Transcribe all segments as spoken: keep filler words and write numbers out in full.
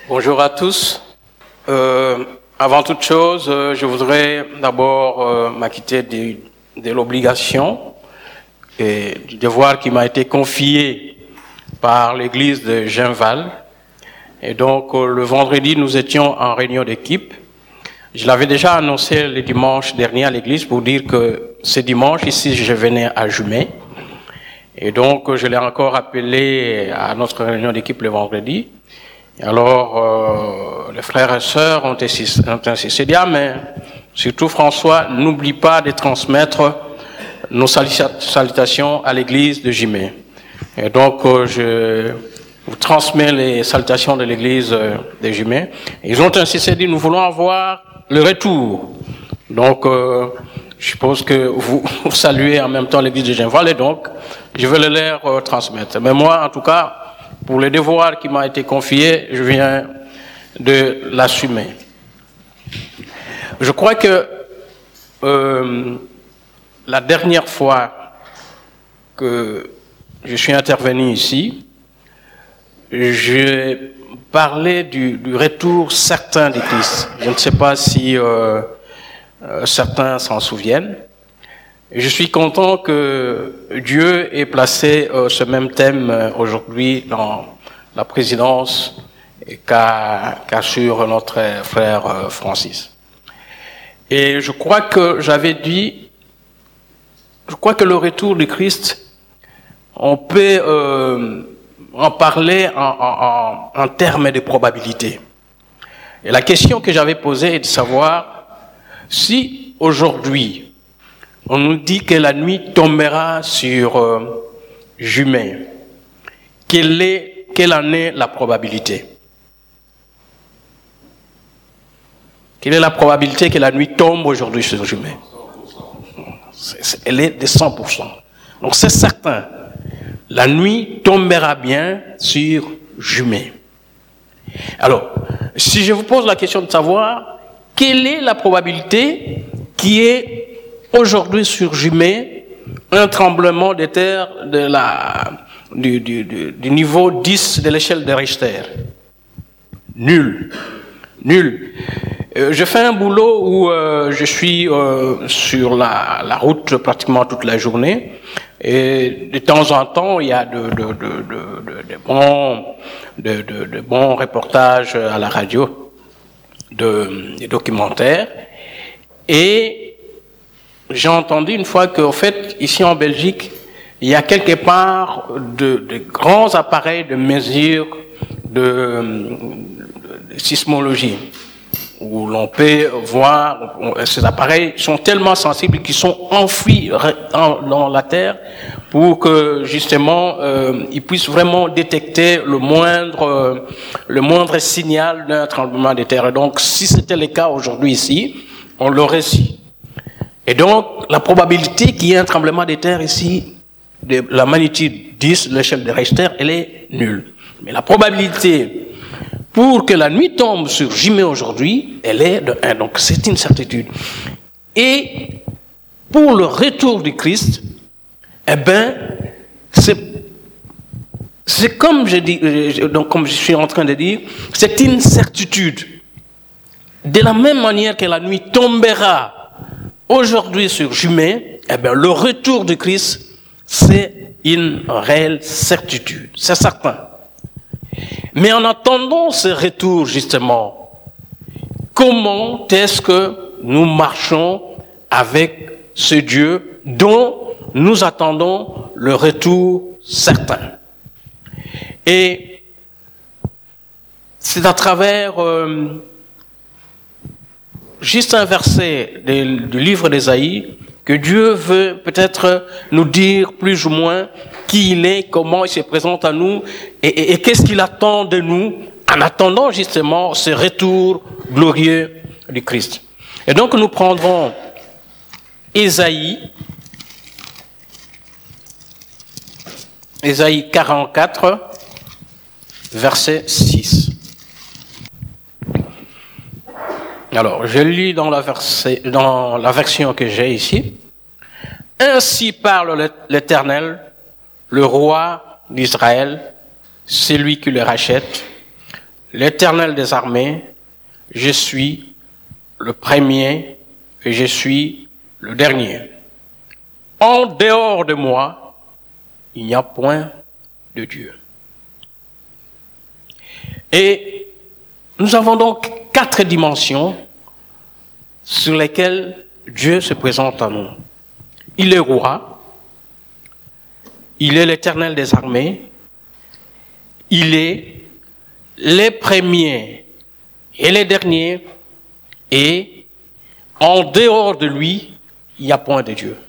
Bonjour à tous. Euh, avant toute chose, euh, je voudrais d'abord euh, m'acquitter de, de l'obligation et du devoir qui m'a été confié par l'église de Genval. Et donc, euh, le vendredi, nous étions en réunion d'équipe. Je l'avais déjà annoncé le dimanche dernier à l'église pour dire que ce dimanche, ici, je venais à Jumet. Et donc, je l'ai encore appelé à notre réunion d'équipe le vendredi. Alors, euh, les frères et sœurs ont insisté, dit, ah, mais surtout François, n'oublie pas de transmettre nos salutations à l'église de Jumet. Et donc, euh, je vous transmets les salutations de l'église de Jumet. Ils ont insisté, dit, nous voulons avoir le retour. Donc, euh, je suppose que vous, vous saluez en même temps l'église de Genval, et donc, je vais le leur euh, transmettre. Mais moi, en tout cas, pour le devoir qui m'a été confié, je viens de l'assumer. Je crois que euh, la dernière fois que je suis intervenu ici, j'ai parlé du, du retour certain du Christ. Je ne sais pas si euh, euh, certains s'en souviennent. Je suis content que Dieu ait placé euh, ce même thème euh, aujourd'hui dans la présidence qu'a qu'assure notre frère euh, Francis. Et je crois que j'avais dit, je crois que le retour du Christ, on peut euh, en parler en, en, en, en termes de probabilité. Et la question que j'avais posée est de savoir si aujourd'hui, on nous dit que la nuit tombera sur euh, Jumet. Quelle est, quelle en est la probabilité? Quelle est la probabilité que la nuit tombe aujourd'hui sur Jumet? C'est, c'est, elle est de cent pour cent. Donc c'est certain. La nuit tombera bien sur Jumet. Alors, si je vous pose la question de savoir, quelle est la probabilité qui est aujourd'hui sur Jumet, un tremblement de terre de la, du, du, du, du niveau dix de l'échelle de Richter. Nul. Nul. Euh, je fais un boulot où euh, je suis euh, sur la, la route pratiquement toute la journée. Et de temps en temps, il y a de, de, de, de, de, de, bons, de, de, de bons reportages à la radio, de, des documentaires. Et j'ai entendu une fois qu'en fait, ici en Belgique, il y a quelque part de, de grands appareils de mesure de, de sismologie, où l'on peut voir, ces appareils sont tellement sensibles qu'ils sont enfouis dans la terre pour que justement euh, ils puissent vraiment détecter le moindre, euh, le moindre signal d'un tremblement de terre. Et donc, si c'était le cas aujourd'hui ici, on l'aurait su. Et donc, la probabilité qu'il y ait un tremblement de terre ici, de la magnitude dix, l'échelle de Richter, elle est nulle. Mais la probabilité pour que la nuit tombe sur Jumet aujourd'hui, elle est de un. Donc, c'est une certitude. Et pour le retour du Christ, eh ben, c'est, c'est comme je dis, donc comme je suis en train de dire, c'est une certitude. De la même manière que la nuit tombera aujourd'hui sur Jumet, eh bien, le retour de Christ, c'est une réelle certitude, c'est certain. Mais en attendant ce retour, justement, comment est-ce que nous marchons avec ce Dieu dont nous attendons le retour certain? Et c'est à travers euh, juste un verset du, du livre d'Ésaïe que Dieu veut peut-être nous dire plus ou moins qui il est, comment il se présente à nous et, et, et qu'est-ce qu'il attend de nous en attendant justement ce retour glorieux du Christ. Et donc nous prendrons Ésaïe, Ésaïe quarante-quatre, verset six. Alors, je lis dans la, verset, dans la version que j'ai ici. Ainsi parle l'Éternel, le roi d'Israël, celui qui le rachète. l'Éternel des armées, je suis le premier et je suis le dernier. En dehors de moi, il n'y a point de Dieu. Et nous avons donc quatre dimensions sur lesquelles Dieu se présente à nous. Il est roi, il est l'Éternel des armées, il est les premiers et les derniers, et en dehors de lui, il n'y a point de Dieu.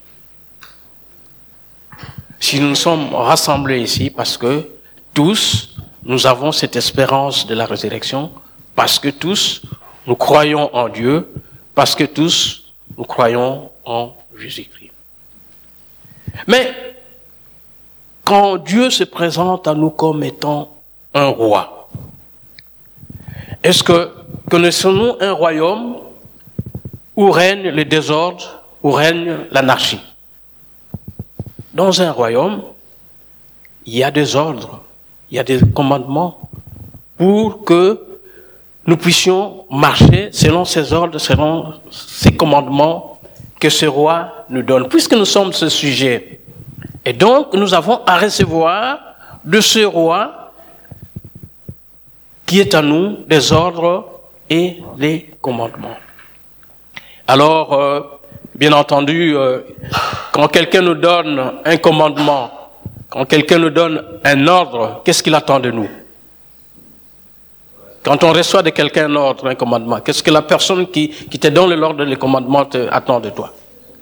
Si nous sommes rassemblés ici, parce que tous, nous avons cette espérance de la résurrection, parce que tous, nous croyons en Dieu, parce que tous, nous croyons en Jésus-Christ. Mais, quand Dieu se présente à nous comme étant un roi, est-ce que connaissons-nous un royaume où règne le désordre, où règne l'anarchie? Dans un royaume, il y a des ordres, il y a des commandements pour que nous puissions marcher selon ces ordres, selon ces commandements que ce roi nous donne, puisque nous sommes ce sujet. Et donc, nous avons à recevoir de ce roi qui est à nous des ordres et les commandements. Alors, euh, bien entendu, euh, quand quelqu'un nous donne un commandement, quand quelqu'un nous donne un ordre, qu'est-ce qu'il attend de nous? Quand on reçoit de quelqu'un un ordre, un commandement, qu'est-ce que la personne qui, qui te donne l'ordre, le commandement te attend de toi?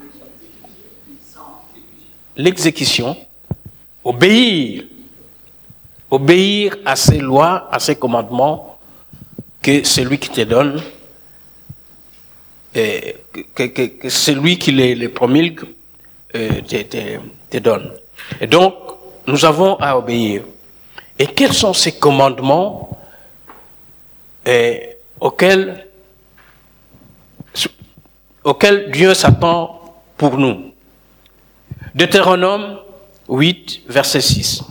L'exécution, obéir, obéir à ses lois, à ses commandements que celui qui te donne, et que, que, que celui qui les, les promulgue euh, te, te, te donne. Et donc, nous avons à obéir. Et quels sont ces commandements et auquel, auquel Dieu s'attend pour nous? Deutéronome huit, verset six.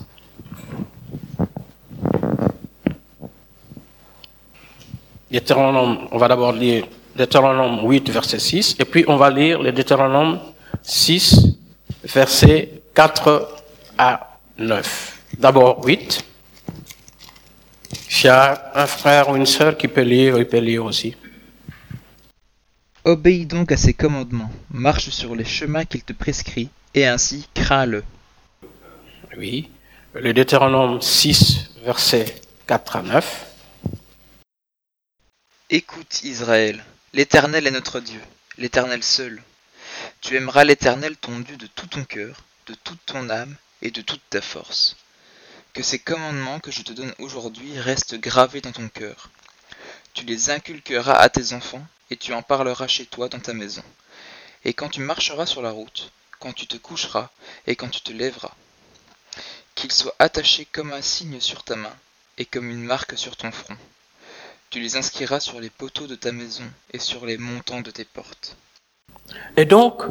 Deutéronome, on va d'abord lire Deutéronome huit, verset six, et puis on va lire le Deutéronome six, versets quatre à neuf. D'abord huit. S'il y a un frère ou une sœur qui peut lire, il peut lire aussi. Obéis donc à ses commandements, marche sur les chemins qu'il te prescrit, et ainsi crains-le. Oui, le Deutéronome six, versets quatre à neuf. Écoute Israël, l'Éternel est notre Dieu, l'Éternel seul. Tu aimeras l'Éternel ton Dieu de tout ton cœur, de toute ton âme et de toute ta force. Que ces commandements que je te donne aujourd'hui restent gravés dans ton cœur. Tu les inculqueras à tes enfants, et tu en parleras chez toi dans ta maison. Et quand tu marcheras sur la route, quand tu te coucheras, et quand tu te lèveras, qu'ils soient attachés comme un signe sur ta main, et comme une marque sur ton front. Tu les inscriras sur les poteaux de ta maison, et sur les montants de tes portes. Et donc,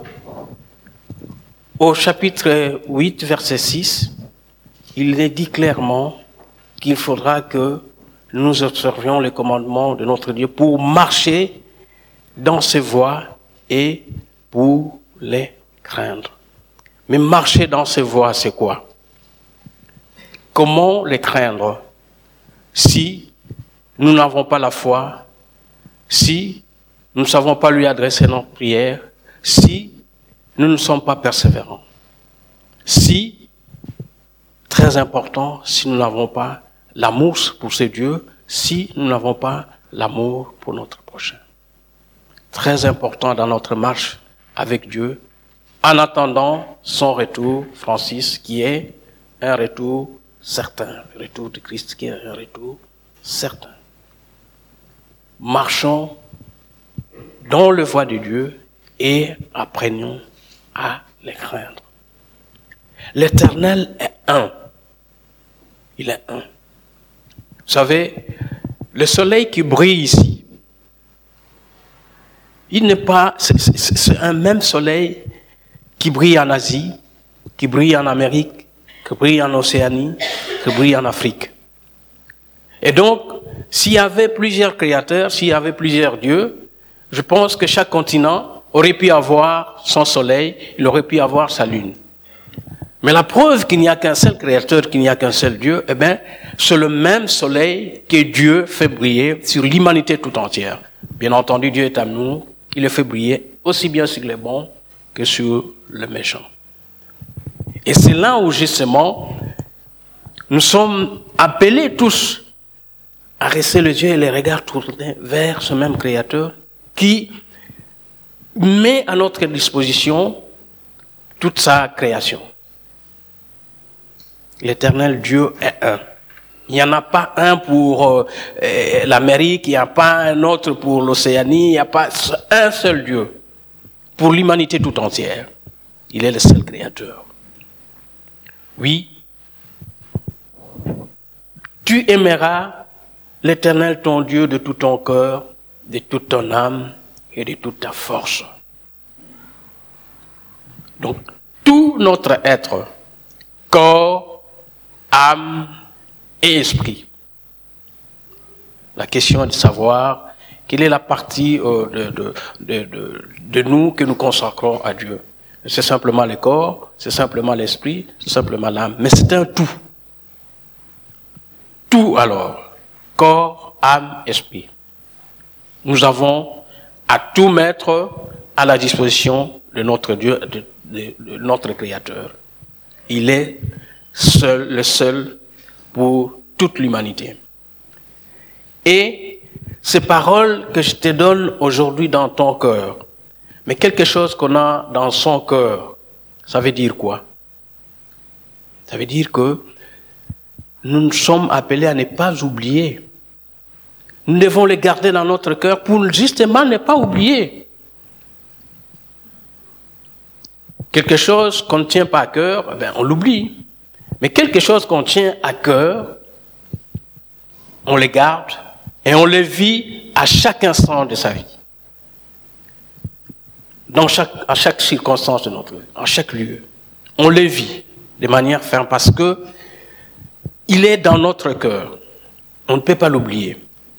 au chapitre huit, verset six, il est dit clairement qu'il faudra que nous observions les commandements de notre Dieu pour marcher dans ses voies et pour les craindre. Mais marcher dans ses voies, c'est quoi? Comment les craindre si nous n'avons pas la foi, si nous ne savons pas lui adresser notre prière, si nous ne sommes pas persévérants, si très important, si nous n'avons pas l'amour pour ce Dieu, si nous n'avons pas l'amour pour notre prochain. Très important dans notre marche avec Dieu, en attendant son retour, Francis, qui est un retour certain, le retour de Christ qui est un retour certain. Marchons dans le voie de Dieu et apprenons à les craindre. L'Éternel est un. Il est un. Vous savez, le soleil qui brille ici, il n'est pas, c'est, c'est, c'est un même soleil qui brille en Asie, qui brille en Amérique, qui brille en Océanie, qui brille en Afrique. Et donc, s'il y avait plusieurs créateurs, s'il y avait plusieurs dieux, je pense que chaque continent aurait pu avoir son soleil, il aurait pu avoir sa lune. Mais la preuve qu'il n'y a qu'un seul créateur, qu'il n'y a qu'un seul Dieu, eh bien, c'est le même soleil que Dieu fait briller sur l'humanité tout entière. Bien entendu, Dieu est amour, il le fait briller aussi bien sur les bons que sur les méchants. Et c'est là où, justement, nous sommes appelés tous à rester les yeux et les regards tournés vers ce même Créateur qui met à notre disposition toute sa création. L'Éternel Dieu est un. Il n'y en a pas un pour euh, l'Amérique, il n'y a pas un autre pour l'Océanie, il n'y a pas un seul Dieu pour l'humanité tout entière. Il est le seul Créateur. Oui, tu aimeras l'Éternel ton Dieu de tout ton cœur, de toute ton âme et de toute ta force. Donc, tout notre être, corps, âme et esprit. La question est de savoir quelle est la partie euh, de, de, de, de, de nous que nous consacrons à Dieu. C'est simplement le corps, c'est simplement l'esprit, c'est simplement l'âme. Mais c'est un tout. Tout alors, corps, âme, esprit. Nous avons à tout mettre à la disposition de notre Dieu, de, de, de notre Créateur. Il est seul, le seul pour toute l'humanité. Et ces paroles que je te donne aujourd'hui dans ton cœur, mais quelque chose qu'on a dans son cœur, ça veut dire quoi? Ça veut dire que nous sommes appelés à ne pas oublier. Nous devons les garder dans notre cœur pour justement ne pas oublier. Quelque chose qu'on ne tient pas à cœur, ben on l'oublie. Mais quelque chose qu'on tient à cœur, on les garde et on les vit à chaque instant de sa vie. Dans chaque, à chaque circonstance de notre vie, en chaque lieu. On les vit de manière ferme parce que il est dans notre cœur. On ne peut pas l'oublier.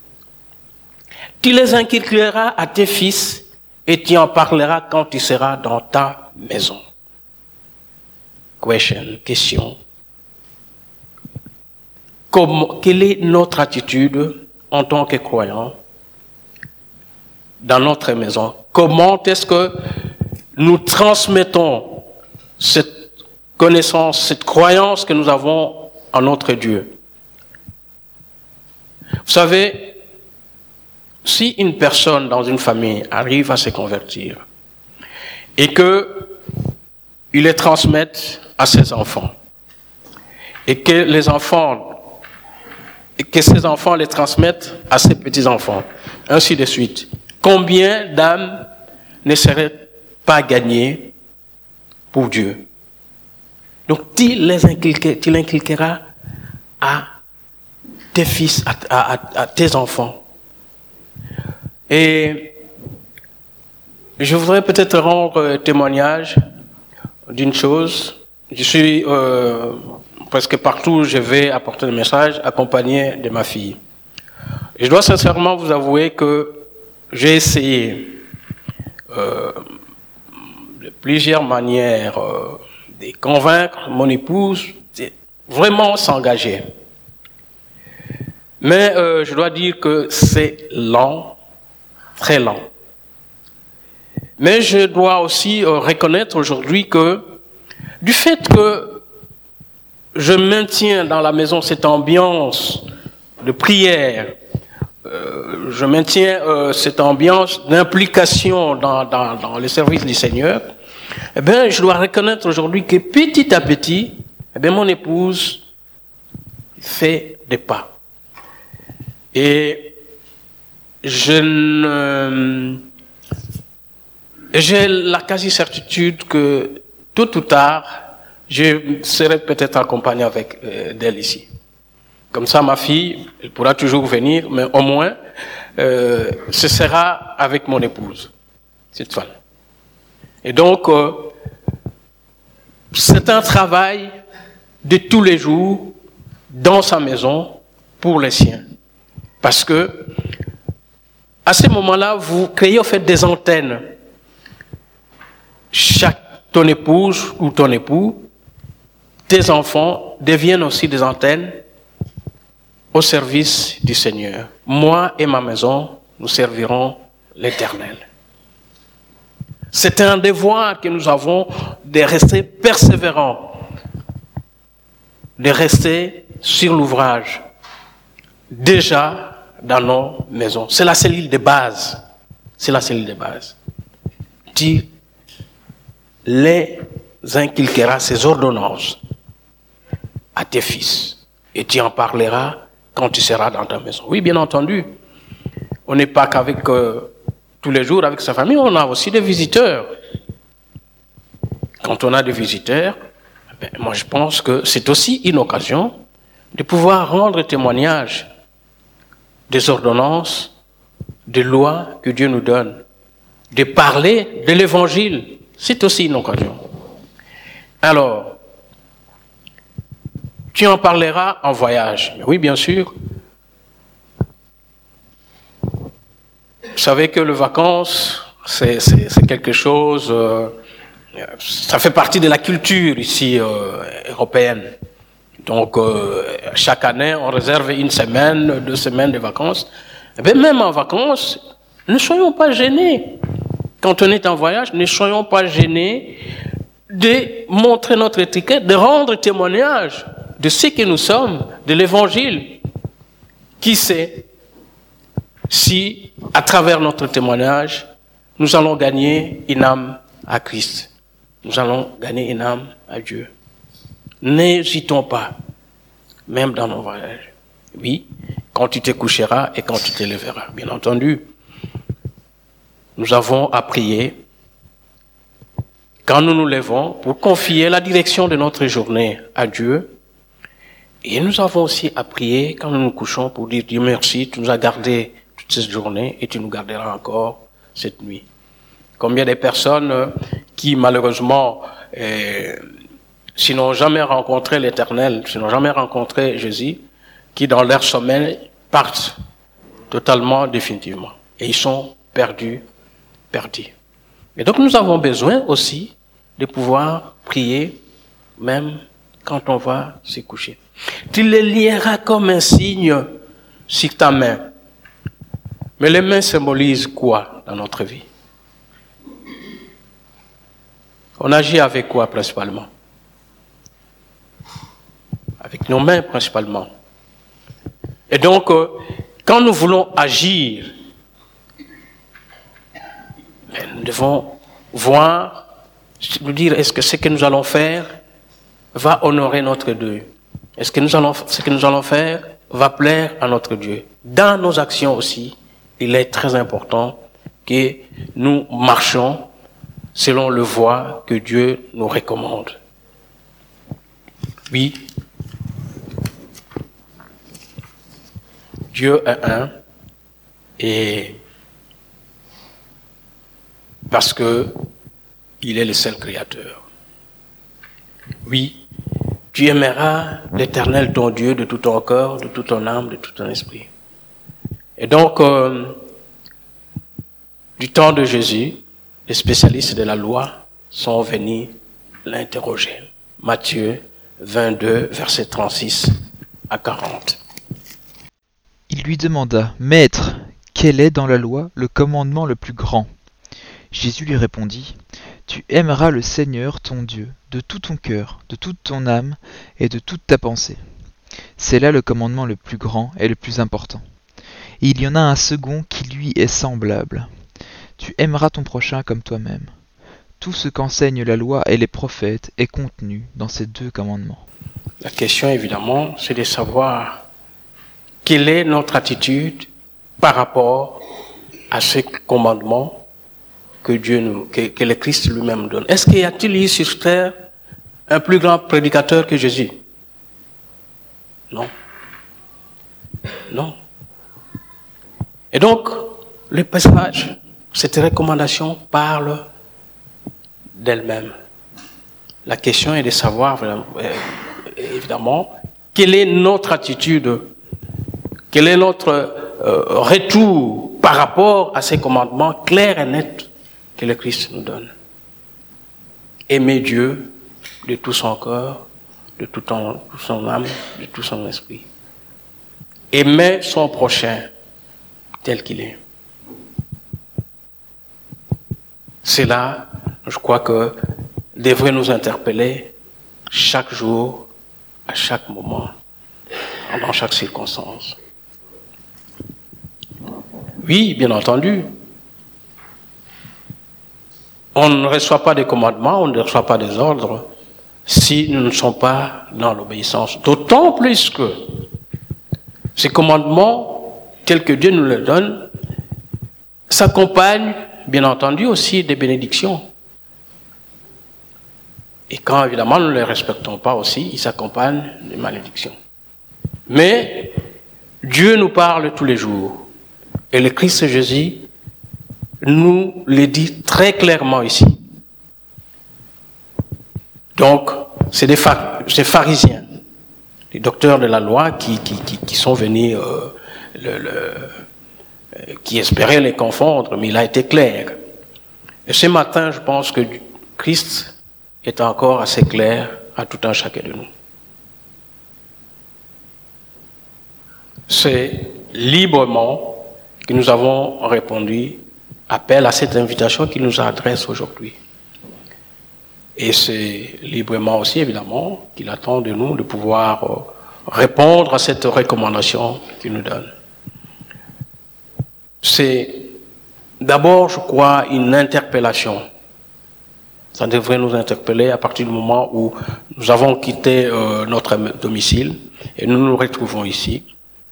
Tu les inculqueras à tes fils et tu en parleras quand tu seras dans ta maison. Question, question. Comment, quelle est notre attitude en tant que croyants dans notre maison? Comment est-ce que nous transmettons cette connaissance, cette croyance que nous avons en notre Dieu? Vous savez, si une personne dans une famille arrive à se convertir et que il les transmette à ses enfants et que les enfants et que ces enfants les transmettent à ses petits-enfants, ainsi de suite. Combien d'âmes ne seraient pas gagnées pour Dieu? Donc, tu les inculqueras, tu l'inculqueras à tes fils, à, à, à, à tes enfants. Et je voudrais peut-être rendre témoignage d'une chose. Je suis euh, presque partout où je vais apporter le message, accompagné de ma fille. Et je dois sincèrement vous avouer que j'ai essayé euh, de plusieurs manières euh, de convaincre mon épouse de vraiment s'engager. Mais euh, je dois dire que c'est lent, très lent. Mais je dois aussi euh, reconnaître aujourd'hui que du fait que je maintiens dans la maison cette ambiance de prière, euh, je maintiens euh, cette ambiance d'implication dans, dans, dans le service du Seigneur, eh bien, je dois reconnaître aujourd'hui que petit à petit, eh bien, mon épouse fait des pas. Et je ne, j'ai la quasi-certitude que tôt ou tard, je serai peut-être accompagné avec euh, d'elle ici. Comme ça, ma fille, elle pourra toujours venir, mais au moins, euh, ce sera avec mon épouse, cette femme. Et donc, euh, c'est un travail de tous les jours, dans sa maison, pour les siens. Parce que, à ce moment-là, vous créez en fait des antennes. Chaque, ton épouse ou ton époux, tes enfants deviennent aussi des antennes au service du Seigneur. Moi et ma maison, nous servirons l'Éternel. C'est un devoir que nous avons de rester persévérants, de rester sur l'ouvrage, déjà dans nos maisons. C'est la cellule de base. C'est la cellule de base. Tu les inculqueras ces ordonnances à tes fils et tu en parleras quand tu seras dans ta maison. Oui, bien entendu, on n'est pas qu'avec euh, tous les jours avec sa famille, on a aussi des visiteurs. Quand on a des visiteurs, ben, moi je pense que c'est aussi une occasion de pouvoir rendre témoignage des ordonnances, des lois que Dieu nous donne, de parler de l'évangile. C'est aussi une occasion. Alors, tu en parleras en voyage. Oui, bien sûr. Vous savez que les vacances, c'est, c'est, c'est quelque chose, euh, ça fait partie de la culture ici euh, européenne. Donc, euh, chaque année, on réserve une semaine, deux semaines de vacances. Et bien, même en vacances, ne soyons pas gênés. Quand on est en voyage, ne soyons pas gênés de montrer notre étiquette, de rendre témoignage de ce que nous sommes, de l'évangile. Qui sait si, à travers notre témoignage, nous allons gagner une âme à Christ. Nous allons gagner une âme à Dieu. N'hésitons pas, même dans nos voyages. Oui, quand tu te coucheras et quand tu te lèveras, bien entendu. Nous avons à prier quand nous nous levons pour confier la direction de notre journée à Dieu. Et nous avons aussi à prier quand nous nous couchons pour dire Dieu merci, tu nous as gardés toute cette journée et tu nous garderas encore cette nuit. Combien de personnes qui malheureusement, euh, s'ils n'ont jamais rencontré l'Éternel, s'ils n'ont jamais rencontré Jésus, qui dans leur sommeil partent totalement, définitivement. Et ils sont perdus, perdus. Et donc nous avons besoin aussi de pouvoir prier même quand on va se coucher. Tu les lieras comme un signe sur ta main. Mais les mains symbolisent quoi dans notre vie? On agit avec quoi principalement? Avec nos mains principalement. Et donc, euh, quand nous voulons agir, nous devons voir, nous dire, est-ce que ce que nous allons faire va honorer notre Dieu? Est-ce que nous allons, ce que nous allons faire va plaire à notre Dieu? Dans nos actions aussi, il est très important que nous marchions selon le voie que Dieu nous recommande. Oui, Dieu est un, et parce que il est le seul créateur. Oui, tu aimeras l'Éternel ton Dieu de tout ton cœur, de toute ton âme, de tout ton esprit. Et donc, euh, du temps de Jésus, les spécialistes de la loi sont venus l'interroger. Matthieu vingt-deux, versets trente-six à quarante. Il lui demanda, « Maître, quel est dans la loi le commandement le plus grand ?» Jésus lui répondit, « Tu aimeras le Seigneur ton Dieu de tout ton cœur, de toute ton âme et de toute ta pensée. C'est là le commandement le plus grand et le plus important. Et il y en a un second qui lui est semblable. Tu aimeras ton prochain comme toi-même. Tout ce qu'enseignent la loi et les prophètes est contenu dans ces deux commandements. » La question, évidemment, c'est de savoir quelle est notre attitude par rapport à ce commandement que Dieu nous, que, que le Christ lui-même donne. Est-ce qu'il y a-t-il eu sur terre un plus grand prédicateur que Jésus? Non. Non. Et donc, le passage, cette recommandation parle d'elle-même. La question est de savoir, évidemment, quelle est notre attitude, quelle est notre euh, retour par rapport à ces commandements clairs et nets que le Christ nous donne. Aimer Dieu de tout son cœur, de tout son, tout son âme, de tout son esprit. Aimer son prochain tel qu'il est. Cela, je crois que devrait nous interpeller chaque jour, à chaque moment, dans chaque circonstance. Oui, bien entendu, on ne reçoit pas des commandements, on ne reçoit pas des ordres si nous ne sommes pas dans l'obéissance. D'autant plus que ces commandements, tels que Dieu nous les donne, s'accompagnent, bien entendu, aussi des bénédictions. Et quand, évidemment, nous ne les respectons pas aussi, ils s'accompagnent des malédictions. Mais Dieu nous parle tous les jours. Et le Christ Jésus nous le dit très clairement ici. Donc, c'est des c'est pharisiens, les docteurs de la loi qui, qui, qui, qui sont venus, euh, le, le, euh, qui espéraient les confondre, mais il a été clair. Et ce matin, je pense que Christ est encore assez clair à tout un chacun de nous. C'est librement que nous avons répondu appel à cette invitation qu'il nous adresse aujourd'hui. Et c'est librement aussi, évidemment, qu'il attend de nous de pouvoir répondre à cette recommandation qu'il nous donne. C'est d'abord, je crois, une interpellation. Ça devrait nous interpeller à partir du moment où nous avons quitté euh, notre domicile et nous nous retrouvons ici.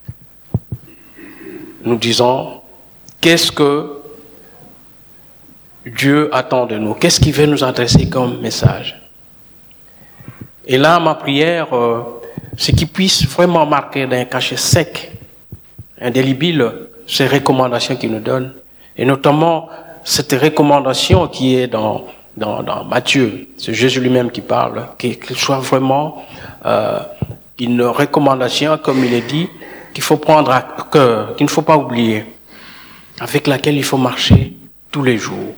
Nous disons, qu'est-ce que Dieu attend de nous? Qu'est-ce qu'il veut nous adresser comme message? Et là, ma prière, euh, c'est qu'il puisse vraiment marquer d'un cachet sec, indélébile, ces recommandations qu'il nous donne, et notamment cette recommandation qui est dans, dans, dans Matthieu, c'est Jésus lui-même qui parle, qu'il soit vraiment euh, une recommandation, comme il est dit, qu'il faut prendre à cœur, qu'il ne faut pas oublier, avec laquelle il faut marcher tous les jours.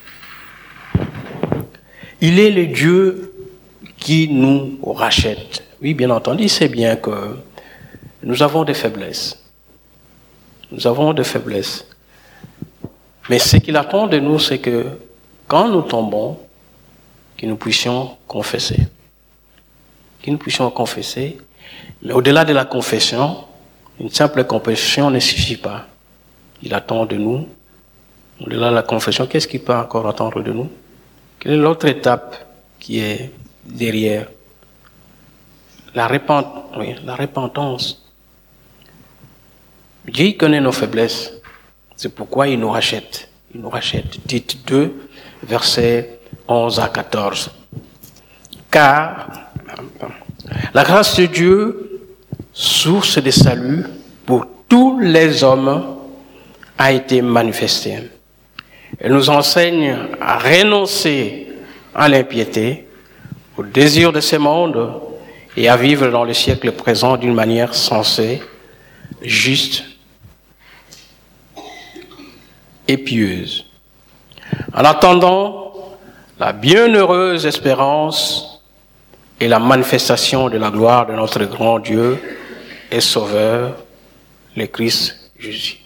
Il est le Dieu qui nous rachète. Oui, bien entendu, c'est bien que nous avons des faiblesses. Nous avons des faiblesses. Mais ce qu'il attend de nous, c'est que quand nous tombons, que nous puissions confesser. Que nous puissions confesser. Mais au-delà de la confession, une simple confession ne suffit pas. Il attend de nous, au-delà de la confession, qu'est-ce qu'il peut encore attendre de nous? Quelle est l'autre étape qui est derrière? La, repent... oui, la repentance. Dieu connaît nos faiblesses. C'est pourquoi il nous rachète. Il nous rachète. Tite deux, versets onze à quatorze. Car la grâce de Dieu, source de salut pour tous les hommes, a été manifestée. Elle nous enseigne à renoncer à l'impiété, au désir de ce monde et à vivre dans le siècle présent d'une manière sensée, juste et pieuse. En attendant la bienheureuse espérance et la manifestation de la gloire de notre grand Dieu et Sauveur, le Christ Jésus.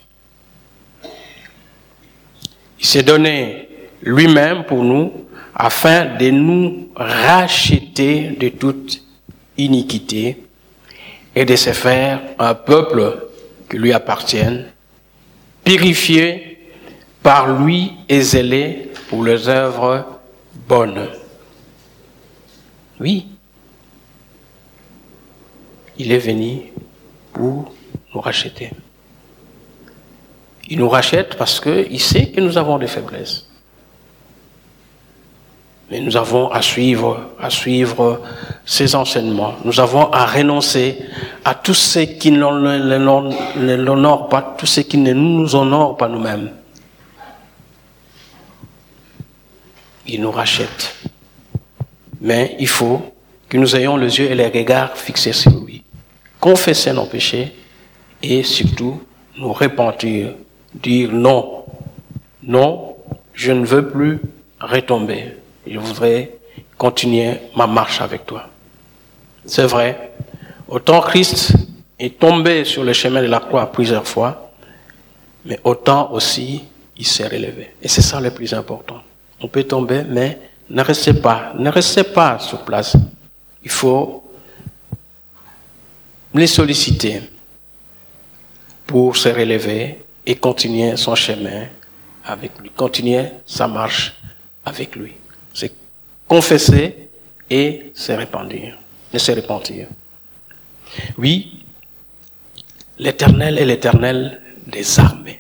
Il s'est donné lui-même pour nous afin de nous racheter de toute iniquité et de se faire un peuple qui lui appartienne, purifié par lui et zélé pour les œuvres bonnes. Oui, il est venu pour nous racheter. Il nous rachète parce qu'il sait que nous avons des faiblesses. Mais nous avons à suivre, à suivre ses enseignements. Nous avons à renoncer à tout ce qui ne l'honore pas, tout ce qui ne nous honore pas nous-mêmes. Il nous rachète. Mais il faut que nous ayons les yeux et les regards fixés sur lui. Confesser nos péchés et surtout nous repentir, dire non, non, je ne veux plus retomber. Je voudrais continuer ma marche avec toi. C'est vrai, autant Christ est tombé sur le chemin de la croix plusieurs fois, mais autant aussi il s'est relevé. Et c'est ça le plus important. On peut tomber, mais ne restez pas, ne restez pas sur place. Il faut les solliciter pour se relever et continuer son chemin avec lui, continuer sa marche avec lui. C'est confesser et se repentir, et se repentir. Oui, l'Éternel est l'Éternel des armées.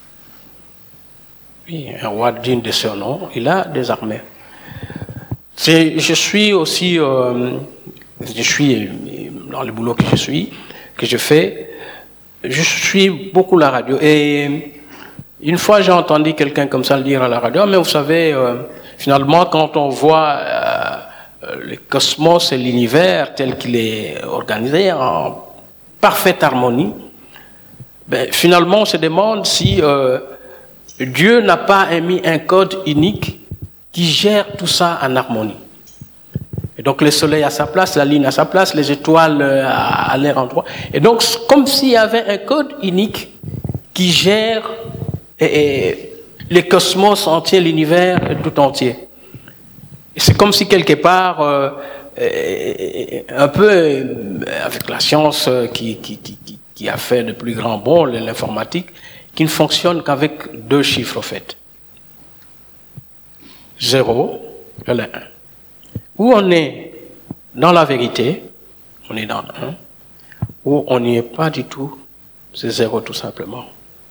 Oui, un roi digne de ce nom, il a des armées. C'est, je suis aussi, euh, je suis dans le boulot que je suis, que je fais, je suis beaucoup la radio. Et une fois, j'ai entendu quelqu'un comme ça le dire à la radio, mais vous savez, euh, finalement, quand on voit euh, le cosmos et l'univers tel qu'il est organisé en parfaite harmonie, ben, finalement, on se demande si euh, Dieu n'a pas émis un code unique qui gère tout ça en harmonie. Et donc le soleil à sa place, la lune à sa place, les étoiles à, à leur endroit. Et donc comme s'il y avait un code unique qui gère et, et, le cosmos entier, l'univers tout entier. Et c'est comme si quelque part, euh, et, un peu euh, avec la science qui, qui, qui, qui a fait de plus grands bons, l'informatique, qui ne fonctionne qu'avec deux chiffres au fait. Zéro et le un. Où on est dans la vérité, on est dans un. Où on n'y est pas du tout, c'est zéro tout simplement.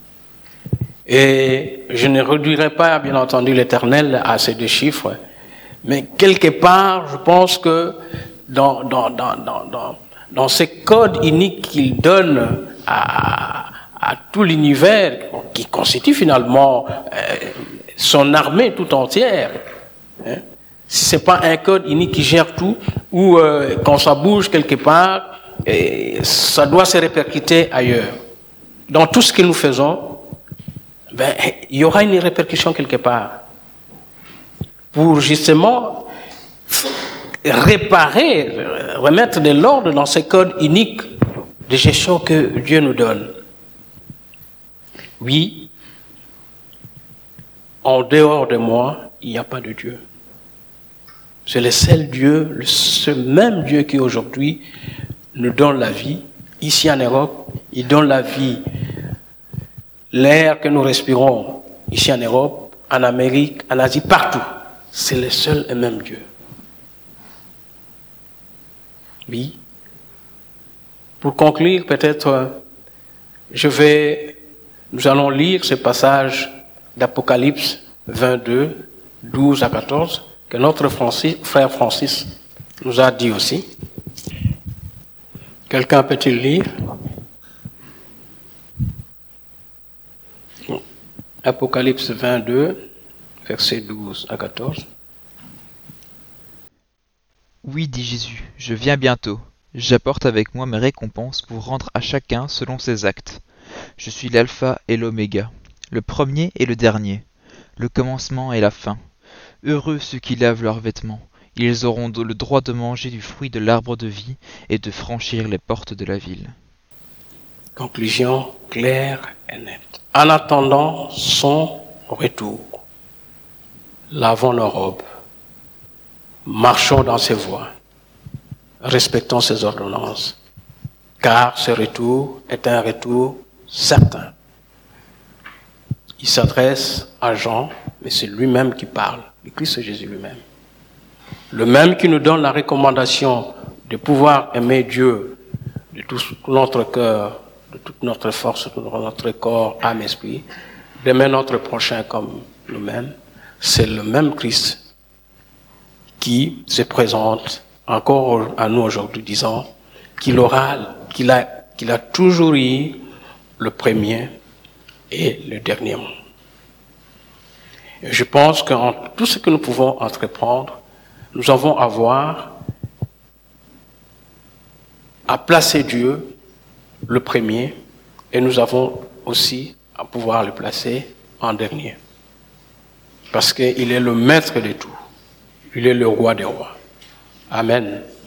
Et je ne réduirai pas, bien entendu, l'Éternel à ces deux chiffres, mais quelque part, je pense que dans, dans, dans, dans, dans, dans ces codes uniques qu'il donne à, à tout l'univers, qui constitue finalement euh, son armée tout entière, hein, si c'est pas un code unique qui gère tout, ou euh, quand ça bouge quelque part, et ça doit se répercuter ailleurs. Dans tout ce que nous faisons, ben, il y aura une répercussion quelque part. Pour justement réparer, remettre de l'ordre dans ces codes uniques de gestion que Dieu nous donne. Oui, en dehors de moi, il n'y a pas de Dieu. C'est le seul Dieu, ce même Dieu qui aujourd'hui nous donne la vie. Ici en Europe, il donne la vie. L'air que nous respirons ici en Europe, en Amérique, en Asie, partout. C'est le seul et même Dieu. Oui. Pour conclure, peut-être, je vais, nous allons lire ce passage d'Apocalypse vingt-deux, douze à quatorze, que notre Francis, frère Francis nous a dit aussi. Quelqu'un peut-il lire? Apocalypse vingt-deux, versets douze à quatorze. Oui, dit Jésus, je viens bientôt. J'apporte avec moi mes récompenses pour rendre à chacun selon ses actes. Je suis l'alpha et l'oméga, le premier et le dernier, le commencement et la fin. Heureux ceux qui lavent leurs vêtements, ils auront le droit de manger du fruit de l'arbre de vie et de franchir les portes de la ville. Conclusion claire et nette. En attendant son retour, lavons nos robes, marchons dans ses voies, respectons ses ordonnances, car ce retour est un retour certain. Il s'adresse à Jean, mais c'est lui-même qui parle, le Christ Jésus lui-même. Le même qui nous donne la recommandation de pouvoir aimer Dieu de tout notre cœur, de toute notre force, de tout notre corps, âme, esprit, d'aimer notre prochain comme nous-mêmes. C'est le même Christ qui se présente encore à nous aujourd'hui, disant qu'il aura, qu'il a, qu'il a toujours eu le premier et le dernier mot. Et je pense qu'en tout ce que nous pouvons entreprendre, nous avons à voir à placer Dieu le premier et nous avons aussi à pouvoir le placer en dernier. Parce qu'il est le maître de tout. Il est le roi des rois. Amen.